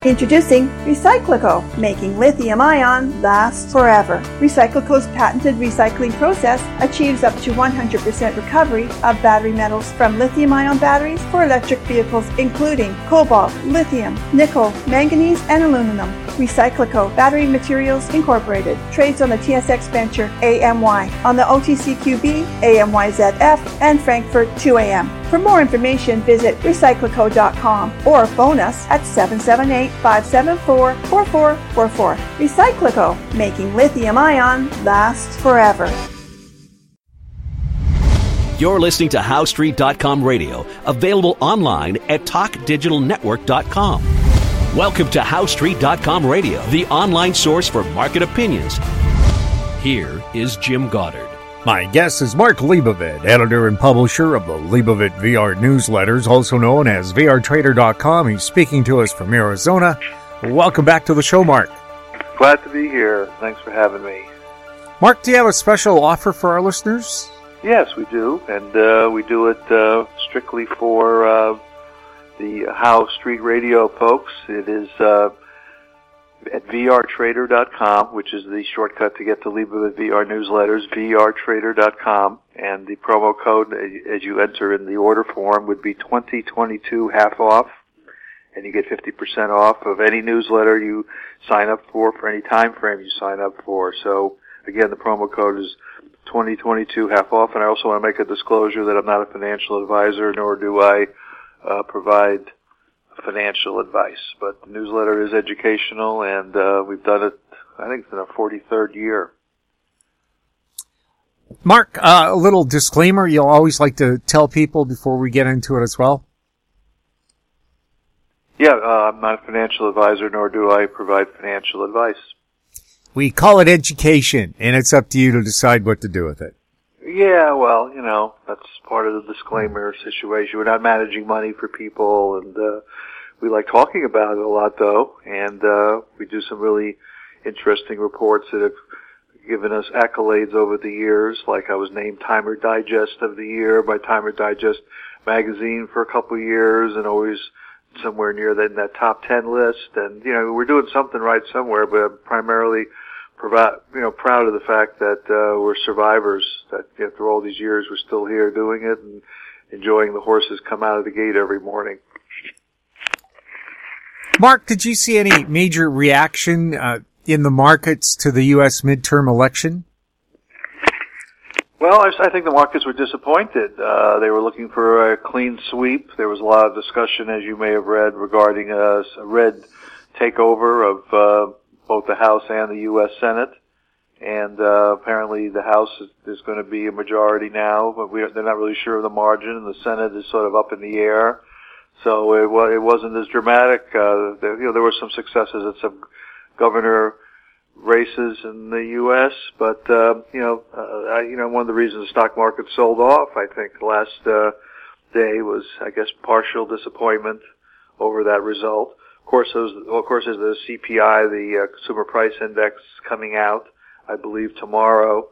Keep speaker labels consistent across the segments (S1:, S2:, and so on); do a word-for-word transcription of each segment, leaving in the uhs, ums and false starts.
S1: Introducing Recyclico, making lithium-ion last forever. Recyclico's patented recycling process achieves up to one hundred percent recovery of battery metals from lithium-ion batteries for electric vehicles, including cobalt, lithium, nickel, manganese, and aluminum. Recyclico Battery Materials Incorporated trades on the T S X Venture A M Y, on the O T C Q B, A M Y Z F, and Frankfurt two A M. For more information, visit recyclico dot com or phone us at seven seven eight, five seven four, four four four four. Recyclico, making lithium-ion last forever.
S2: You're listening to How Street dot com radio, available online at talk digital network dot com. Welcome to How Street dot com radio, the online source for market opinions. Here is Jim Goddard.
S3: My guest is Mark Leibovit, editor and publisher of the Leibovit V R newsletters, also known as V R Trader dot com. He's speaking to us from Arizona. Welcome back to the show, Mark.
S4: Glad to be here. Thanks for having me.
S3: Mark, do you have a special offer for our listeners?
S4: Yes, we do, and uh, we do it uh, strictly for uh, the How Street Radio folks. It is uh, at V R Trader dot com, which is the shortcut to get to Leibovit V R newsletters, V R Trader dot com, and the promo code as you enter in the order form would be twenty twenty-two half off, and you get fifty percent off of any newsletter you sign up for, for any time frame you sign up for. So, again, the promo code is twenty twenty-two half off, and I also want to make a disclosure that I'm not a financial advisor, nor do I uh, provide financial advice. But the newsletter is educational, and uh, we've done it, I think it's in our forty-third year.
S3: Mark, uh, a little disclaimer you'll always like to tell people before we get into it as well.
S4: Yeah, uh, I'm not a financial advisor, nor do I provide financial advice.
S3: We call it education, and it's up to you to decide what to do with it.
S4: Yeah, well, you know, that's part of the disclaimer situation. We're not managing money for people, and uh, we like talking about it a lot, though, and uh, we do some really interesting reports that have given us accolades over the years, like I was named Timer Digest of the Year by Timer Digest magazine for a couple of years, and always somewhere near that, in that top ten list. And, you know, we're doing something right somewhere, but I'm primarily Provide, you know, proud of the fact that uh, we're survivors, that after all these years we're still here doing it and enjoying the horses come out of the gate every morning.
S3: Mark, did you see any major reaction uh, in the markets to the U S midterm election?
S4: Well, I, I think the markets were disappointed. Uh, they were looking for a clean sweep. There was a lot of discussion, as you may have read, regarding a, a red takeover of uh, both the House and the U S Senate, and uh, apparently the House is, is going to be a majority now, but we, they're not really sure of the margin, and the Senate is sort of up in the air. So it, well, it wasn't as dramatic. Uh, there, you know, there were some successes at some governor races in the U S, but uh, you know, uh, I, you know, one of the reasons the stock market sold off, I think, the last uh, day was, I guess, partial disappointment over that result. Of course, those, well, of course, there's the C P I, the uh, Consumer Price Index, coming out, I believe, tomorrow.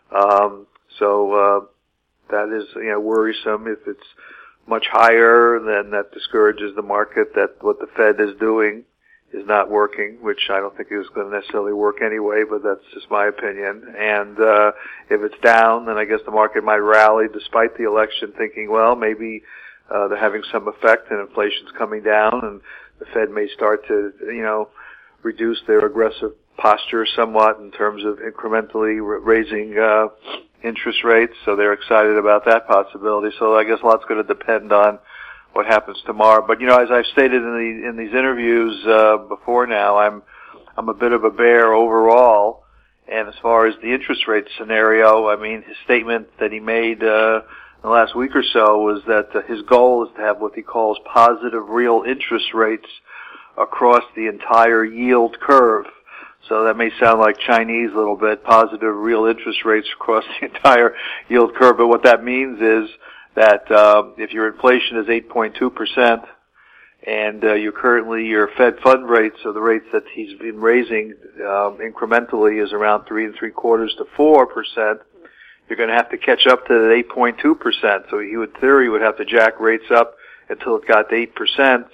S4: Um, so uh, that is, you know, worrisome. If it's much higher, then that discourages the market that what the Fed is doing is not working, which I don't think is going to necessarily work anyway, but that's just my opinion. And uh, if it's down, then I guess the market might rally despite the election, thinking, well, maybe uh, they're having some effect and inflation's coming down, and the Fed may start to, you know, reduce their aggressive posture somewhat in terms of incrementally raising uh, interest rates. So they're excited about that possibility. So I guess a lot's going to depend on what happens tomorrow. But, you know, as I've stated in the in these interviews uh, before now, I'm I'm a bit of a bear overall. And as far as the interest rate scenario, I mean, his statement that he made uh, the last week or so was that uh, his goal is to have what he calls positive real interest rates across the entire yield curve. So that may sound like Chinese a little bit, positive real interest rates across the entire yield curve. But what that means is that uh, if your inflation is eight point two percent and uh, you currently, your Fed fund rates, or the rates that he's been raising um, incrementally, is around three and three quarters to four percent, you're going to have to catch up to that eight point two percent. So he would, theory, would have to jack rates up until it got to eight percent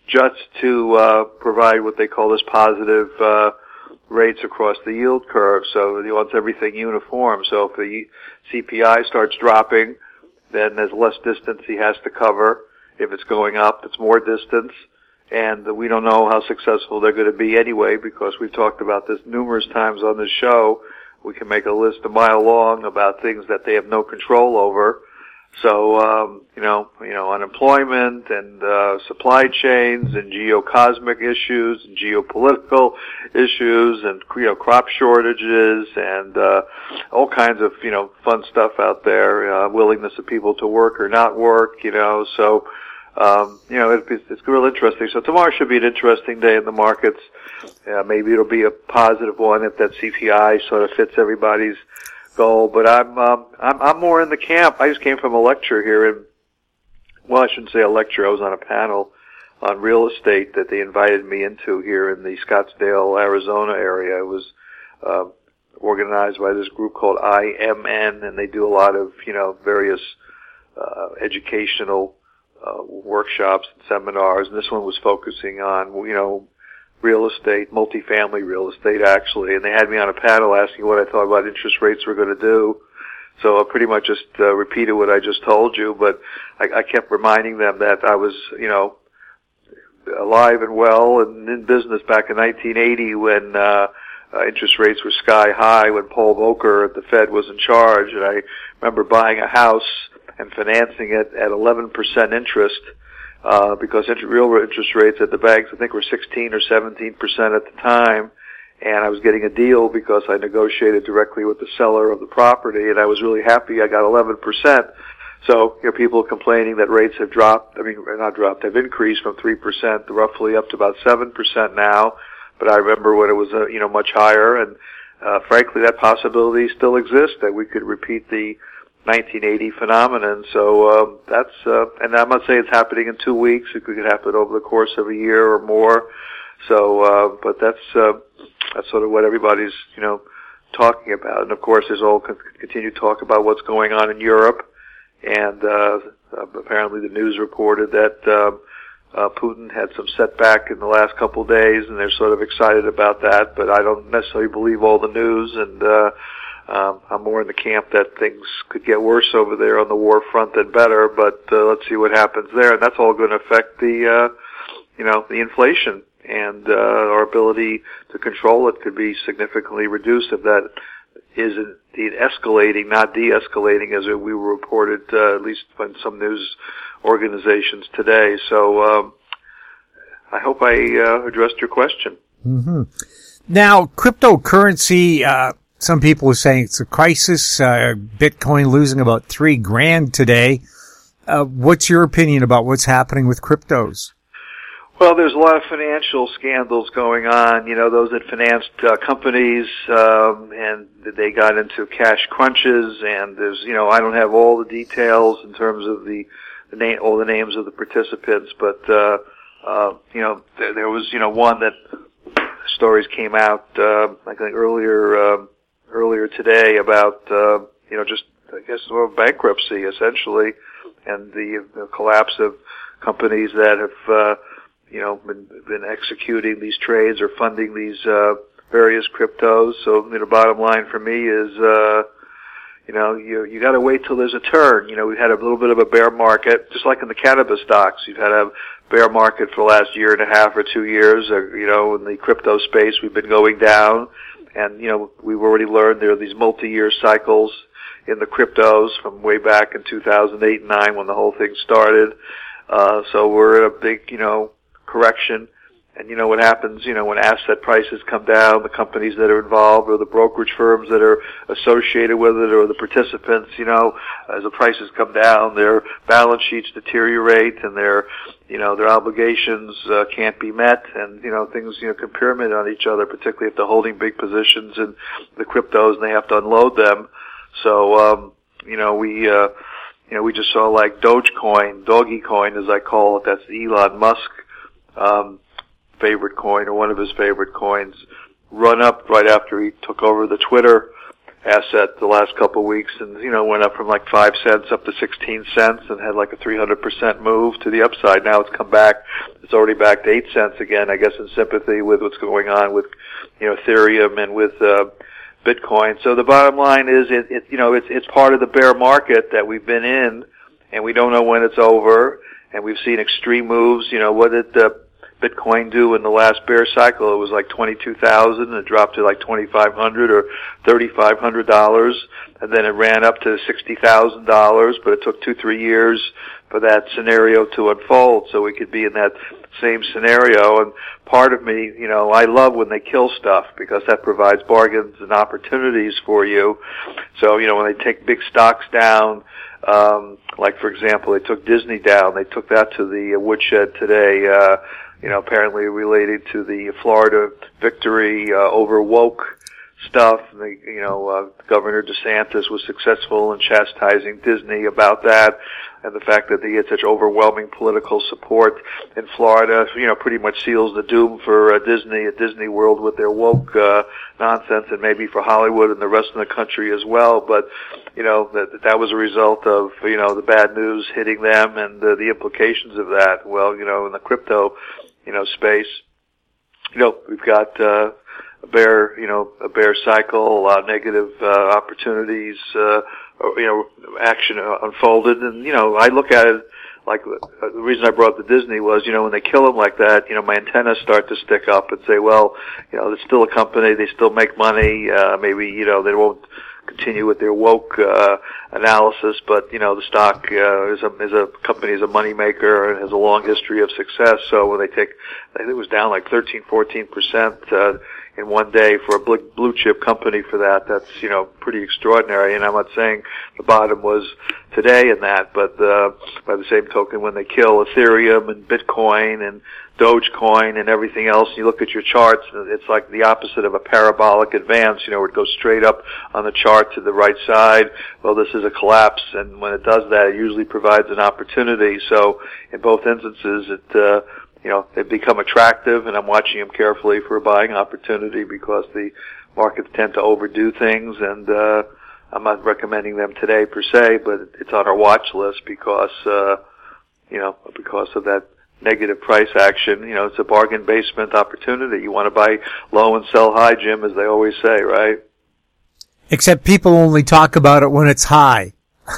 S4: just to uh, provide what they call this positive uh, rates across the yield curve. So he wants everything uniform. So if the C P I starts dropping, then there's less distance he has to cover. If it's going up, it's more distance. And we don't know how successful they're going to be anyway, because we've talked about this numerous times on this show. We can make a list a mile long about things that they have no control over. So, um, you know, you know, unemployment and uh, supply chains and geocosmic issues and geopolitical issues and, you know, crop shortages and uh, all kinds of, you know, fun stuff out there, uh, willingness of people to work or not work, you know. So, um, you know, it, it's, it's real interesting. So tomorrow should be an interesting day in the markets. Uh, maybe it'll be a positive one if that C P I sort of fits everybody's goal, but I'm, um, I'm, I'm more in the camp. I just came from a lecture here in, well, I shouldn't say a lecture. I was on a panel on real estate that they invited me into here in the Scottsdale, Arizona area. It was, uh, organized by this group called I M N, and they do a lot of, you know, various, uh, educational, uh, workshops and seminars, and this one was focusing on, you know, real estate, multifamily real estate actually, and they had me on a panel asking what I thought about interest rates were going to do. So I pretty much just uh, repeated what I just told you, but I, I kept reminding them that I was, you know, alive and well and in business back in nineteen eighty when uh, uh interest rates were sky high, when Paul Volcker at the Fed was in charge, and I remember buying a house and financing it at eleven percent interest. Uh, because inter- real interest rates at the banks, I think, were sixteen or seventeen percent at the time, and I was getting a deal because I negotiated directly with the seller of the property, and I was really happy I got eleven percent. So, you know, people complaining that rates have dropped, I mean, not dropped, have increased from three percent to roughly up to about seven percent now, but I remember when it was, uh, you know, much higher, and, uh, frankly, that possibility still exists, that we could repeat the nineteen eighty phenomenon. So um, that's, uh, and I'm not saying it's happening in two weeks. It could happen over the course of a year or more. So, uh, but that's uh, that's sort of what everybody's, you know, talking about. And of course, there's all con- continued talk about what's going on in Europe. And uh, apparently, the news reported that uh, uh, Putin had some setback in the last couple of days, and they're sort of excited about that. But I don't necessarily believe all the news, and uh, Um, I'm more in the camp that things could get worse over there on the war front than better, but uh, let's see what happens there. And that's all going to affect the, uh, you know, the inflation, and uh, our ability to control it could be significantly reduced if that is indeed escalating, not de-escalating, as we were reported, uh, at least by some news organizations today. So um, I hope I uh, addressed your question.
S3: Mm-hmm. Now, cryptocurrency, uh, some people are saying it's a crisis. Uh, Bitcoin losing about three grand today. Uh, what's your opinion about what's happening with cryptos?
S4: Well, there's a lot of financial scandals going on. You know, those that financed uh, companies, um, and they got into cash crunches. And there's, you know, I don't have all the details in terms of the, the name, all the names of the participants, but uh, uh, you know, there, there was, you know, one that stories came out, uh, I think earlier. Uh, earlier today about, uh, you know, just, I guess, well, bankruptcy, essentially, and the, the collapse of companies that have, uh, you know, been, been executing these trades or funding these, uh, various cryptos. So, you know, bottom line for me is, uh, you know, you, you gotta wait till there's a turn. You know, we've had a little bit of a bear market, just like in the cannabis stocks. You've had a bear market for the last year and a half or two years, or, you know, in the crypto space, we've been going down. And, you know, we've already learned there are these multi-year cycles in the cryptos from way back in two thousand eight and nine when the whole thing started. Uh, so we're in a big, you know, correction. And you know what happens, you know, when asset prices come down, the companies that are involved or the brokerage firms that are associated with it or the participants, you know, as the prices come down, their balance sheets deteriorate and their, you know, their obligations uh, can't be met, and, you know, things, you know, can pyramid on each other, particularly if they're holding big positions in the cryptos and they have to unload them. So, um, you know, we, uh, you know, we just saw like Dogecoin, Doggy Coin as I call it, that's Elon Musk, um, favorite coin or one of his favorite coins, run up right after he took over the Twitter asset the last couple of weeks, and you know went up from like five cents up to sixteen cents, and had like a three hundred percent move to the upside. Now it's come back; it's already back to eight cents again. I guess in sympathy with what's going on with you know Ethereum and with uh, Bitcoin. So the bottom line is, it, it you know it's it's part of the bear market that we've been in, and we don't know when it's over. And we've seen extreme moves. You know, what did uh, Bitcoin do in the last bear cycle? It was like twenty-two thousand, and it dropped to like twenty-five hundred or thirty-five hundred dollars, and then it ran up to sixty thousand dollars. But it took two, three years for that scenario to unfold, so we could be in that same scenario. And part of me, you know, I love when they kill stuff because that provides bargains and opportunities for you. So, you know, when they take big stocks down. Um, like for example, they took Disney down. They took that to the uh, woodshed today. Uh, you know, apparently related to the Florida victory uh, over woke stuff. They, you know, uh, Governor DeSantis was successful in chastising Disney about that, and the fact that they get such overwhelming political support in Florida, you know, pretty much seals the doom for uh, Disney at Disney World with their woke uh, nonsense, and maybe for Hollywood and the rest of the country as well. But you know, that that was a result of you know the bad news hitting them and uh, the implications of that. Well, you know, in the crypto, you know, space, you know, we've got. Uh, A bear, you know, a bear cycle, a lot of negative uh, opportunities, uh, or, you know, action unfolded, and you know, I look at it like uh, the reason I brought up the Disney was, you know, when they kill them like that, you know, my antennas start to stick up and say, well, you know, it's still a company, they still make money, uh, maybe, you know, they won't continue with their woke uh, analysis, but you know, the stock uh, is a is a company is a moneymaker and has a long history of success. So when they take, I think it was down like thirteen, fourteen percent. Uh, in one day for a blue chip company for that, that's, you know, pretty extraordinary. And I'm not saying the bottom was today in that, but uh, by the same token, when they kill Ethereum and Bitcoin and Dogecoin and everything else, you look at your charts, it's like the opposite of a parabolic advance, you know, where it goes straight up on the chart to the right side. Well, this is a collapse, and when it does that, it usually provides an opportunity. So in both instances, it, uh, you know, they've become attractive, and I'm watching them carefully for a buying opportunity because the markets tend to overdo things, and uh, I'm not recommending them today per se, but it's on our watch list because, uh, you know, because of that negative price action. You know, it's a bargain basement opportunity. You want to buy low and sell high, Jim, as they always say, right?
S3: Except people only talk about it when it's high.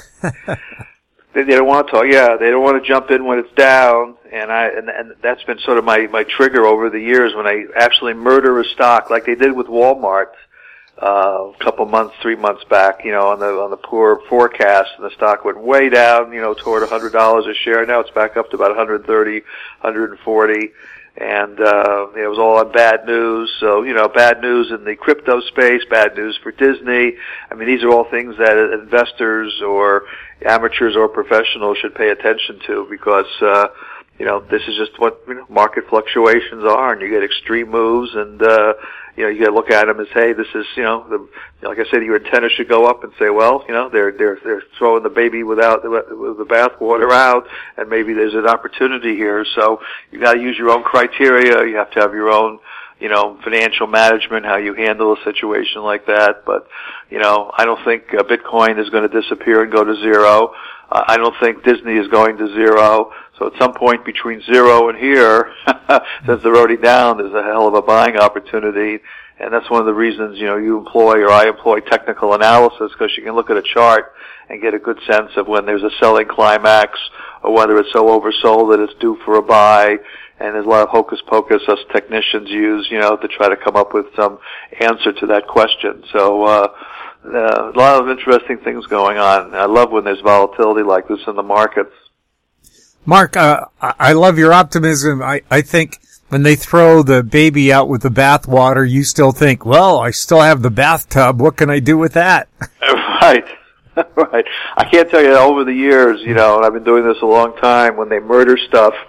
S4: They, they don't want to talk. Yeah, they don't want to jump in when it's down, and I and, and that's been sort of my my trigger over the years when I absolutely murder a stock, like they did with Walmart uh, a couple months, three months back. You know, on the on the poor forecast, and the stock went way down. You know, toward a hundred dollars a share. Now it's back up to about one hundred thirty, one hundred forty. And, uh, it was all on bad news. So, you know, bad news in the crypto space, bad news for Disney. I mean, these are all things that investors or amateurs or professionals should pay attention to because, uh, you know, this is just what, you know, market fluctuations are, and you get extreme moves, and, uh, you know, you gotta look at them as, hey, this is, you know, the, like I said, your antenna should go up and say, well, you know, they're, they're, they're throwing the baby without, with the bathwater out, and maybe there's an opportunity here. So you gotta use your own criteria. You have to have your own, you know, financial management, how you handle a situation like that. But, you know, I don't think uh, Bitcoin is going to disappear and go to zero. Uh, I don't think Disney is going to zero. So at some point between zero and here, since they're already down, there's a hell of a buying opportunity. And that's one of the reasons, you know, you employ or I employ technical analysis, because you can look at a chart and get a good sense of when there's a selling climax or whether it's so oversold that it's due for a buy. And there's a lot of hocus pocus us technicians use, you know, to try to come up with some answer to that question. So, uh, uh, a lot of interesting things going on. I love when there's volatility like this in the markets.
S3: Mark, uh, I love your optimism. I, I think when they throw the baby out with the bathwater, you still think, well, I still have the bathtub. What can I do with that?
S4: Right. Right. I can't tell you, over the years, you know, and I've been doing this a long time, when they murder stuff,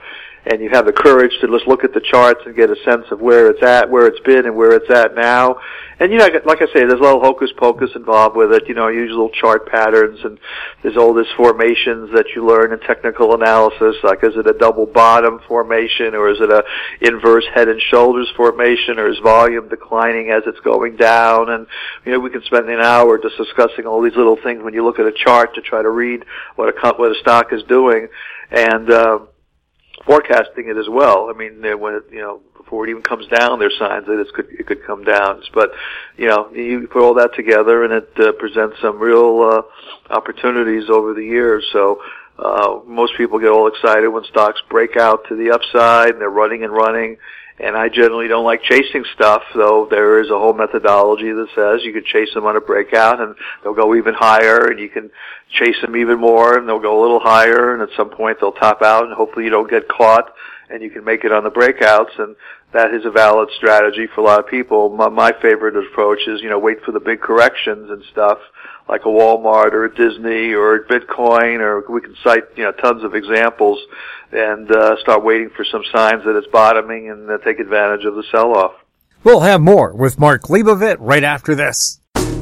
S4: and you have the courage to just look at the charts and get a sense of where it's at, where it's been, and where it's at now. And, you know, like I say, there's a little hocus pocus involved with it. You know, you use little chart patterns, and there's all these formations that you learn in technical analysis, like is it a double bottom formation, or is it a inverse head and shoulders formation, or is volume declining as it's going down? And, you know, we can spend an hour just discussing all these little things when you look at a chart to try to read what a, what a stock is doing, and uh, forecasting it as well. I mean, when it, you know, before it even comes down, there's signs that it could it could come down. But, you know, you put all that together, and it uh, presents some real uh, opportunities over the years. So uh, most people get all excited when stocks break out to the upside, and they're running and running. And I generally don't like chasing stuff, though there is a whole methodology that says you can chase them on a breakout, and they'll go even higher, and you can chase them even more, and they'll go a little higher, and at some point they'll top out, and hopefully you don't get caught, and you can make it on the breakouts, and that is a valid strategy for a lot of people. My, my favorite approach is, you know, wait for the big corrections and stuff, like a Walmart or a Disney or a Bitcoin, or we can cite, you know, tons of examples, and uh, start waiting for some signs that it's bottoming, and uh, take advantage of the sell-off.
S3: We'll have more with Mark Leibovit right after this.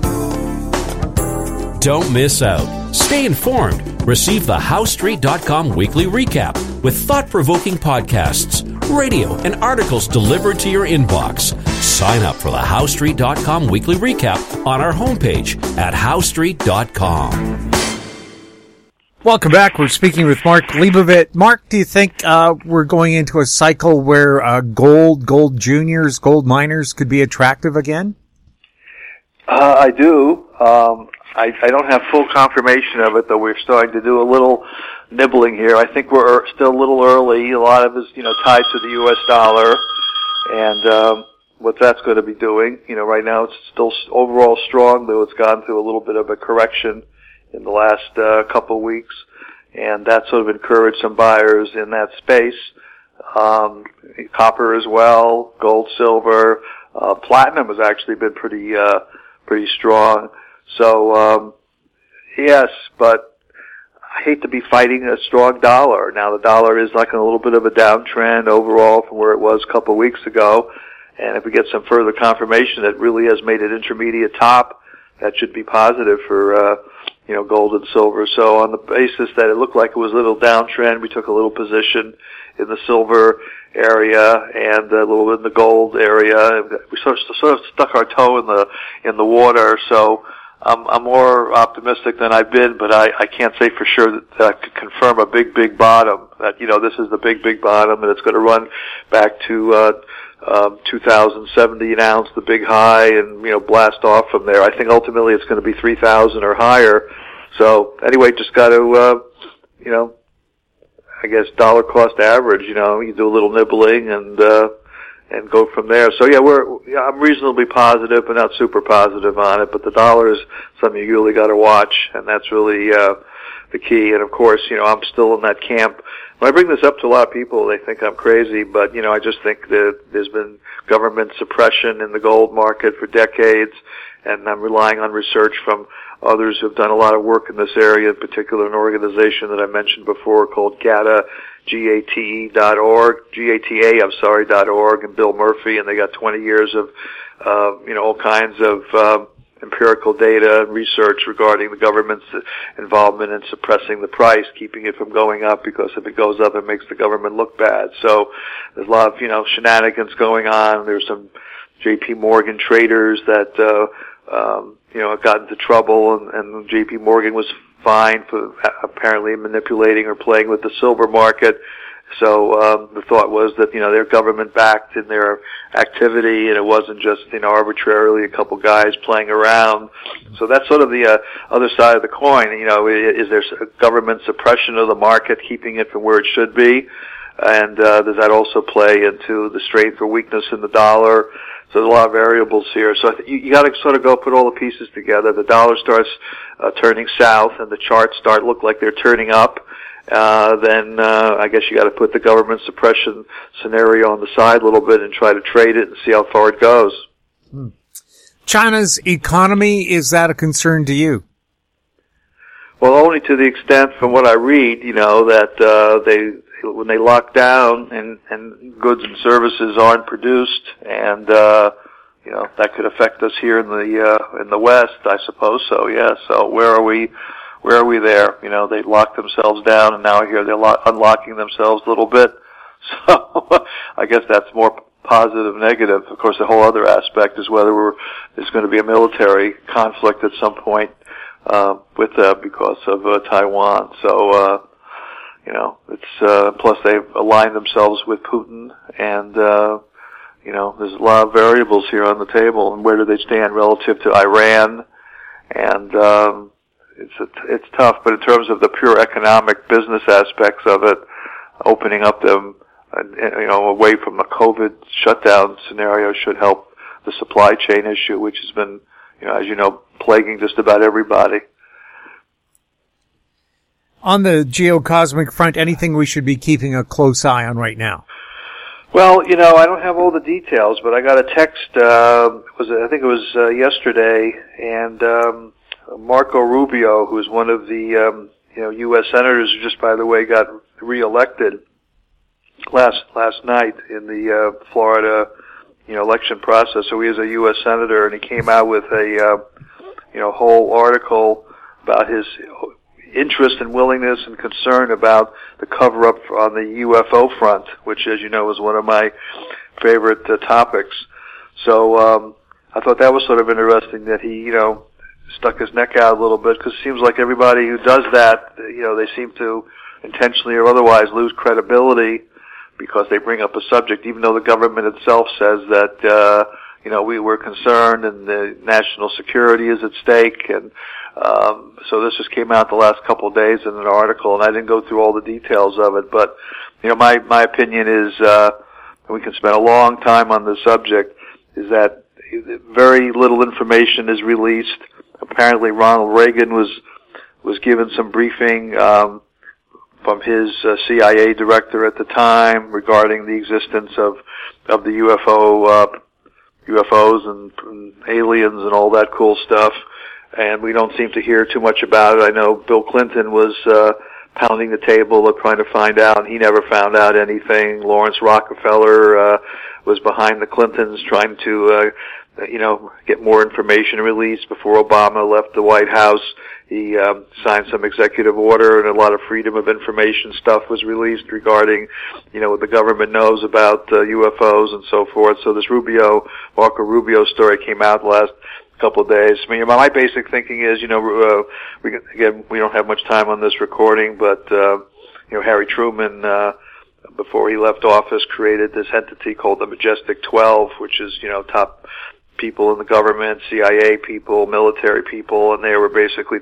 S2: Don't miss out. Stay informed. Receive the How Street dot com weekly recap with thought-provoking podcasts, radio, and articles delivered to your inbox. Sign up for the How Street dot com weekly recap on our homepage at How Street dot com.
S3: Welcome back. We're speaking with Mark Leibovit. Mark, do you think uh, we're going into a cycle where uh, gold, gold juniors, gold miners could be attractive again?
S4: Uh, I do. Um, I, I don't have full confirmation of it, though we're starting to do a little nibbling here. I think we're still a little early. A lot of it is, you know, tied to the U S dollar, and um, what that's going to be doing. You know, right now it's still overall strong, though it's gone through a little bit of a correction in the last uh, couple of weeks, and that sort of encouraged some buyers in that space. Um, copper as well, gold, silver, uh, platinum has actually been pretty, uh, pretty strong. So, um, yes, but I hate to be fighting a strong dollar. Now the dollar is like in a little bit of a downtrend overall from where it was a couple of weeks ago, and if we get some further confirmation that really has made an intermediate top, that should be positive for, uh, you know, gold and silver. So on the basis that it looked like it was a little downtrend, we took a little position in the silver area and a little bit in the gold area. We sort of, sort of stuck our toe in the, in the water. So I'm, I'm more optimistic than I've been, but I, I can't say for sure that, that I could confirm a big, big bottom. That, you know, this is the big, big bottom, and it's going to run back to, uh, Um, two thousand seventy an ounce, the big high, and, you know, blast off from there. I think ultimately it's going to be three thousand or higher. So anyway, just got to, uh, you know, I guess dollar cost average, you know, you do a little nibbling and, uh, and go from there. So yeah, we're, yeah, I'm reasonably positive, but not super positive on it, but the dollar is something you really got to watch, and that's really, uh, the key. And of course, you know, I'm still in that camp. When I bring this up to a lot of people, they think I'm crazy, but, you know, I just think that there's been government suppression in the gold market for decades, and I'm relying on research from others who have done a lot of work in this area, in particular an organization that I mentioned before called G A T A, G A T E dot org, G A T A, I'm sorry, dot org, and Bill Murphy, and they got twenty years of, uh, you know, all kinds of, um, empirical data and research regarding the government's involvement in suppressing the price, keeping it from going up, because if it goes up, it makes the government look bad. So there's a lot of, you know, shenanigans going on. There's some J P Morgan traders that, uh, um, you know, got into trouble, and, and J P Morgan was fined for apparently manipulating or playing with the silver market. So um, the thought was that, you know, they're government-backed in their activity, and it wasn't just, you know, arbitrarily a couple guys playing around. So that's sort of the uh, other side of the coin. You know, is there government suppression of the market, keeping it from where it should be? And uh, does that also play into the strength or weakness in the dollar? So there's a lot of variables here. So I th- you, you got to sort of go put all the pieces together. The dollar starts uh, turning south, and the charts start look like they're turning up. Uh, then, uh, I guess you gotta put the government suppression scenario on the side a little bit and try to trade it and see how far it goes.
S3: Hmm. China's economy, is that a concern to you?
S4: Well, only to the extent from what I read, you know, that, uh, they when they lock down and, and goods and services aren't produced, and uh, you know that could affect us here in the uh, in the West, I suppose so. Yeah. So where are we? Where are we there? You know, they locked themselves down, and now here they're lo- unlocking themselves a little bit. So I guess that's more positive, negative. Of course, the whole other aspect is whether we're, there's going to be a military conflict at some point uh, with that because of uh, Taiwan. So, uh, you know, it's uh, plus they've aligned themselves with Putin, and uh, you know, there's a lot of variables here on the table. And where do they stand relative to Iran? And um, it's a, it's tough. But in terms of the pure economic business aspects of it, opening up them, you know, away from the COVID shutdown scenario should help the supply chain issue, which has been, you know, as you know, plaguing just about everybody.
S3: On the geocosmic front, anything we should be keeping a close eye on right now?
S4: Well, you know, I don't have all the details, but I got a text, uh, was it, I think it was uh, yesterday, and um, Marco Rubio, who is one of the, um, you know, U S senators who just, by the way, got reelected last last night in the uh, Florida, you know, election process. So he is a U S senator, and he came out with a, uh, you know, whole article about his interest and willingness and concern about the cover-up on the U F O front, which, as you know, is one of my favorite uh, topics. So um, I thought that was sort of interesting that he, you know, stuck his neck out a little bit, because it seems like everybody who does that, you know, they seem to intentionally or otherwise lose credibility because they bring up a subject, even though the government itself says that, uh, you know, we were concerned and the national security is at stake. And um, so this just came out the last couple of days in an article, and I didn't go through all the details of it. But, you know, my, my opinion is, uh, and we can spend a long time on this subject, is that very little information is released. Apparently Ronald Reagan was, was given some briefing, um, from his uh, C I A director at the time regarding the existence of of the U F O uh, U F Os and, and aliens and all that cool stuff, and we don't seem to hear too much about it. I know Bill Clinton was uh, pounding the table of trying to find out, and he never found out anything. Lawrence Rockefeller uh, was behind the Clintons trying to uh, you know get more information released before Obama left the White House. He um, signed some executive order, and a lot of freedom of information stuff was released regarding, you know, what the government knows about uh, U F Os and so forth. So this Rubio, Marco Rubio story came out the last couple of days. I mean, my basic thinking is, you know, uh, we again we don't have much time on this recording, but uh, you know, Harry Truman, uh, before he left office, created this entity called the Majestic twelve, which is, you know, top people in the government, C I A people, military people, and they were basically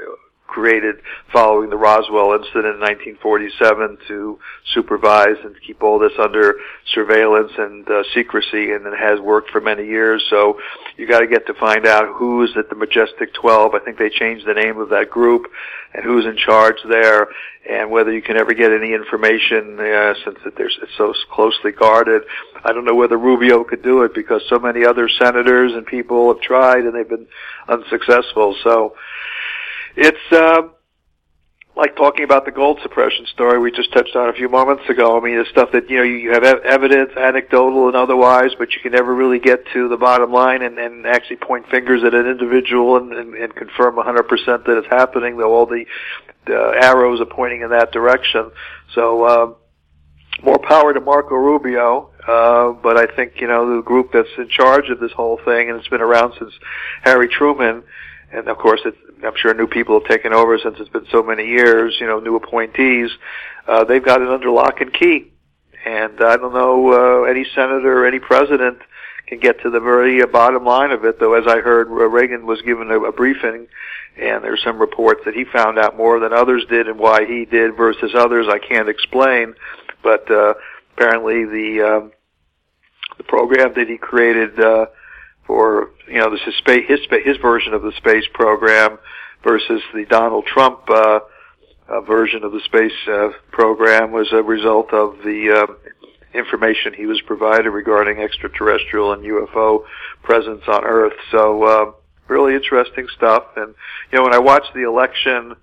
S4: created following the Roswell incident in nineteen forty-seven to supervise and keep all this under surveillance and uh, secrecy, and it has worked for many years. So you got to get to find out who is at the Majestic twelve. I think they changed the name of that group, and who's in charge there, and whether you can ever get any information uh, since it, there's, it's so closely guarded. I don't know whether Rubio could do it because so many other senators and people have tried and they've been unsuccessful. So it's uh, like talking about the gold suppression story we just touched on a few moments ago. I mean, it's stuff that, you know, you have evidence, anecdotal and otherwise, but you can never really get to the bottom line and, and actually point fingers at an individual and, and, and confirm one hundred percent that it's happening, though all the, the arrows are pointing in that direction. So, uh, more power to Marco Rubio, uh, but I think, you know, the group that's in charge of this whole thing, and it's been around since Harry Truman, and of course it's, I'm sure new people have taken over since it's been so many years, you know, new appointees, uh, they've got it under lock and key. And I don't know, uh, any senator or any president can get to the very uh, bottom line of it, though, as I heard, uh, Reagan was given a, a briefing, and there's some reports that he found out more than others did, and why he did versus others I can't explain. But uh, apparently the um, the program that he created uh, for, you know, this is space, his his version of the space program versus the Donald Trump uh, uh, version of the space uh, program was a result of the uh, information he was provided regarding extraterrestrial and U F O presence on Earth. So uh, really interesting stuff. And you know, when I watched the election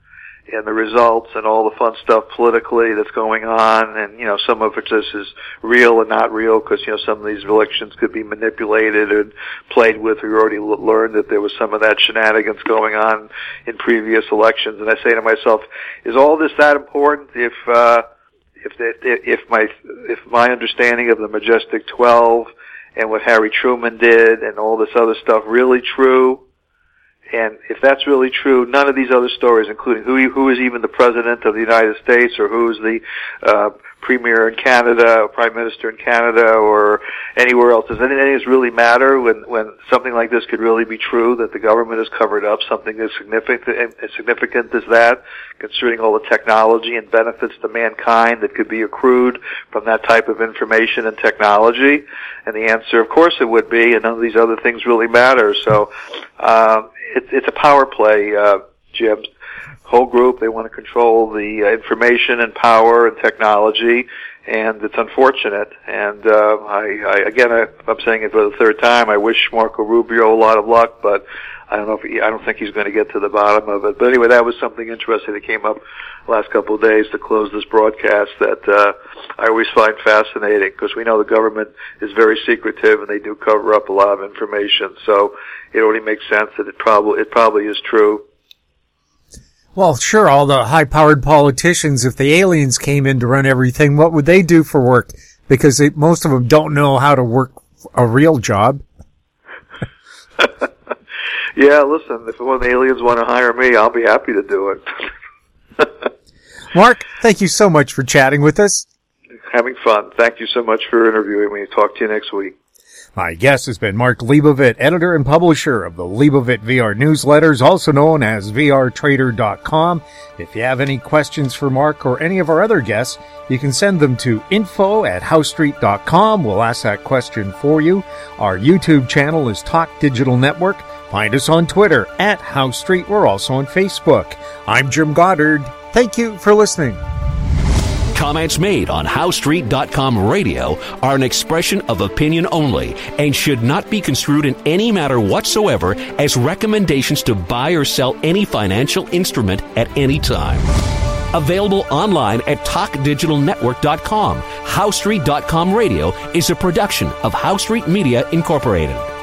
S4: and the results and all the fun stuff politically that's going on, and, you know, some of it just is real and not real because, you know, some of these elections could be manipulated and played with. We already l- learned that there was some of that shenanigans going on in previous elections, and I say to myself, is all this that important if, uh, if, if, if my, if my understanding of the Majestic twelve and what Harry Truman did and all this other stuff really true? And if that's really true, none of these other stories, including who who is even the President of the United States or who's the uh, Premier in Canada or Prime Minister in Canada or anywhere else, does any of this really matter when, when something like this could really be true, that the government has covered up something as significant, as significant as that, considering all the technology and benefits to mankind that could be accrued from that type of information and technology? And the answer, of course, it would be, and none of these other things really matter. So, um, It's, it's a power play, uh, Jim. Whole group, they want to control the uh, information and power and technology, and it's unfortunate. And uh, I, I, again, I, I'm saying it for the third time, I wish Marco Rubio a lot of luck, but I don't know if he, I don't think he's going to get to the bottom of it. But anyway, that was something interesting that came up last couple of days to close this broadcast that uh, I always find fascinating, because we know the government is very secretive and they do cover up a lot of information. So it only makes sense that it probably it probably is true.
S3: Well, sure, all the high-powered politicians, if the aliens came in to run everything, what would they do for work? Because they, most of them don't know how to work a real job.
S4: Yeah, listen, if one of the aliens want to hire me, I'll be happy to do it.
S3: Mark, thank you so much for chatting with us.
S4: Having fun. Thank you so much for interviewing me. Talk to you next week.
S3: My guest has been Mark Leibovit, editor and publisher of the Leibovit V R newsletters, also known as V R Trader dot com. If you have any questions for Mark or any of our other guests, you can send them to info at house street dot com. We'll ask that question for you. Our YouTube channel is Talk Digital Network. Find us on Twitter at House Street. We're also on Facebook. I'm Jim Goddard. Thank you for listening.
S2: Comments made on house street dot com radio are an expression of opinion only and should not be construed in any matter whatsoever as recommendations to buy or sell any financial instrument at any time. Available online at talk digital network dot com. house street dot com radio is a production of House Street Media Incorporated.